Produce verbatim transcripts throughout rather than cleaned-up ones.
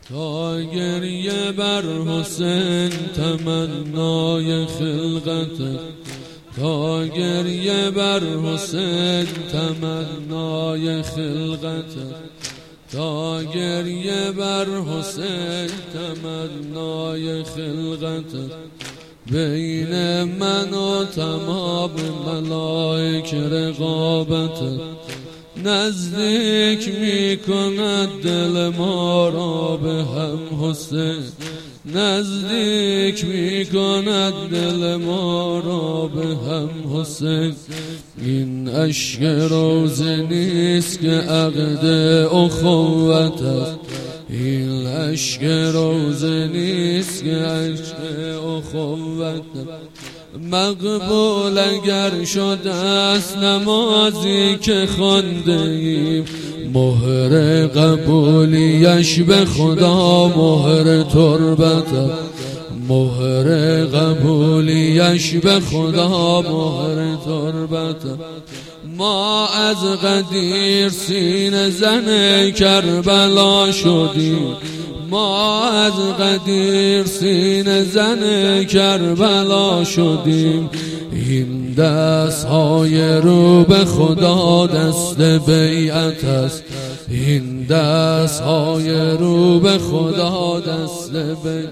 تا گریه بر حسین تمنای خلقت، تا گریه بر حسین تمنای خلقت، تا گریه بر حسین تمنای خلقت. بین من و تمام ملائک رقابت، نزدیک می کند دل ما را به هم حسین، نزدیک می کند دل ما را به هم حسین. این اشک روزه نیست که عقد اخوت است، این اشک روزه نیست که عشق اخوت. مقبول اگر شده است نمازی که خوانده ایم، مهر قبولیش به خدا مهر تربت، مهر قبولیش به خدا مهر تربت. ما از غدیر سینه زن کربلا شدیم، ما از غدیر سینه زن کربلا شدیم. این دست های رو به خدا دست بیعت است، این دست های رو به خدا دست بیعت.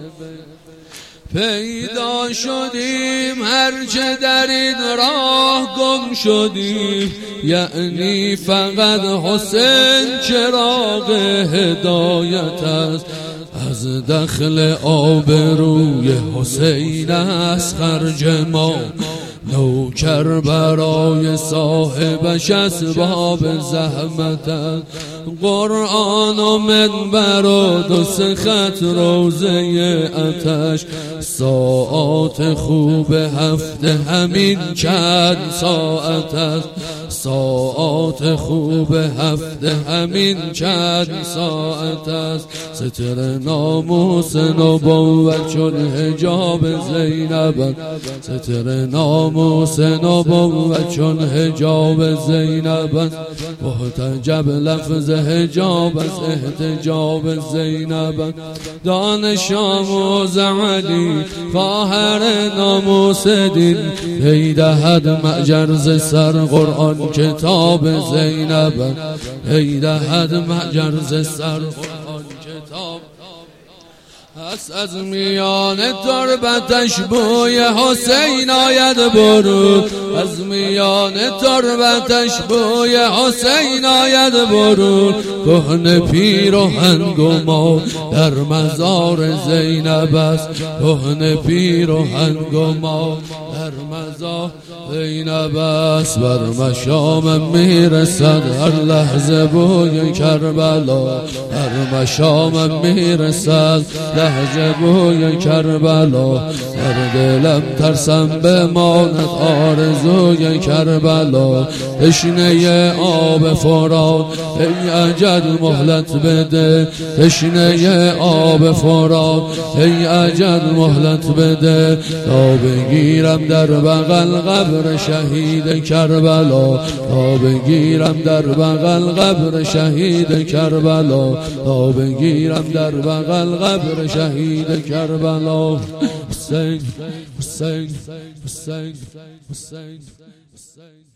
پیدا شدیم هرچه در این راه گم شدیم، یعنی فقط حسین چراغ هدایت است. از دخل آبروی حسین است خرج ما، نوکر برای صاحبش اسباب زحمت است. قرآن و منبر و دو سه خط روزه آتش، ساعات خوب هفته همین چند ساعت است، ساعات خوب هفته همین چند ساعت است. ستر ناموس نبوت چون حجاب زینب، ستر ناموس نبوت چون حجاب زینب. محتجب لفظ حجاب از احتجاب زینب. دانش آموز علی خواهر ناموس دین، پی دهد معجرز سر قرآن کتاب زینب، پی دهد معجرز سر قرآن کتاب. پس از میان تربتش بوی حسین آید برون، از میان تربتش بوی حسین آید برون. کهنه پیر و هنگما در مزار زینب است، کهنه پیر و هنگما در مزار زینب است. بر مشام میرسد هر لحظه بوی کربلا، بر مشام میرسد لحظه بوی کربلا. در دلم ترسم بماند آرزوی کربلا. تشنه آب فرات ای اجل مهلت بده، تشنه آب فرات ای اجل مهلت بده. تا بگیرم در بغل قبر شهید کربلا، تا بگیرم در بغل قبر شهید کربلا، تا بگیرم در بغل قبر شهید کربلا. حسین حسین حسین حسین حسین.